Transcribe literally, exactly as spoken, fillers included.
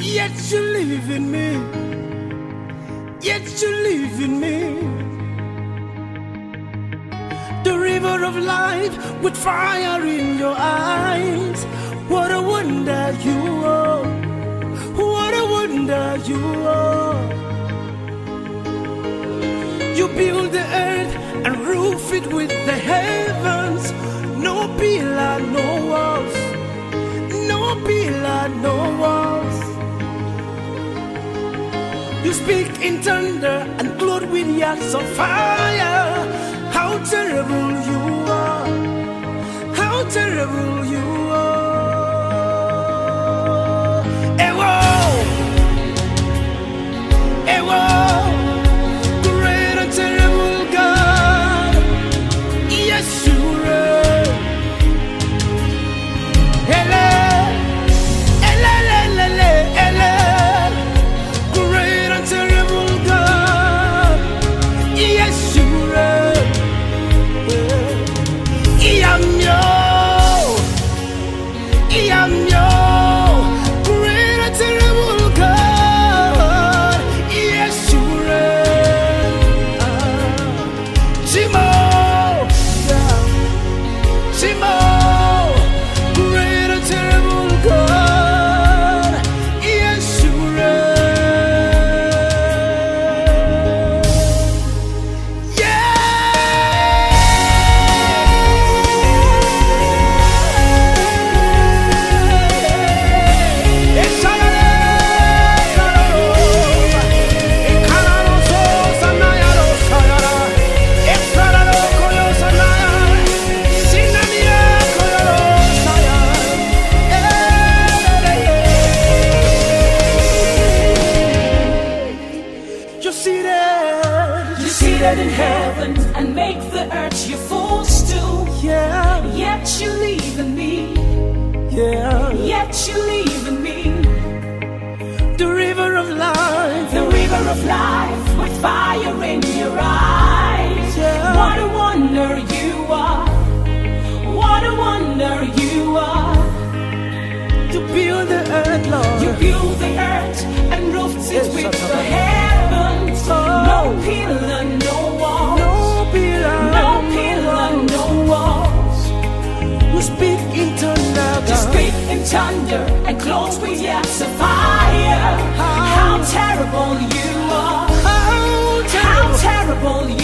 Yet you live in me. Yet you live in me. The river of life with fire in your eyes. What a wonder you are. What a wonder you are. You build the earth and roof it with the heavens. No pillar, no walls. No pillar, no walls. You speak in thunder and clothe with yards of fire. How terrible you are. How terrible you are. Ewo, Ewo, great and terrible God. Yes, you are. Ele, ele, ele, ele, ele. Great and terrible God. Yes, you are. Iyamyo, Iyamyo, great and terrible God. Yes, you reign. Shimo, Shimo, great and terrible God. Yes, you reign. Yeah. You're seated, You're seated in heaven and make the earth your footstool. yeah, Yet you live in me. yeah. Yet you live in me. The river of life, The river of life with fire in your eyes. Yeah. What a wonder you are. What a wonder you are. you build the earth, Lord. You build the earth and roofed it Yes, with Satan. the heavens. Oh. No pillar, no walls. No pillar, No pillar, no walls. You speak in thunder, You God. speak in thunder and clothe with yards of fire. How terrible you are. How How terrible. terrible you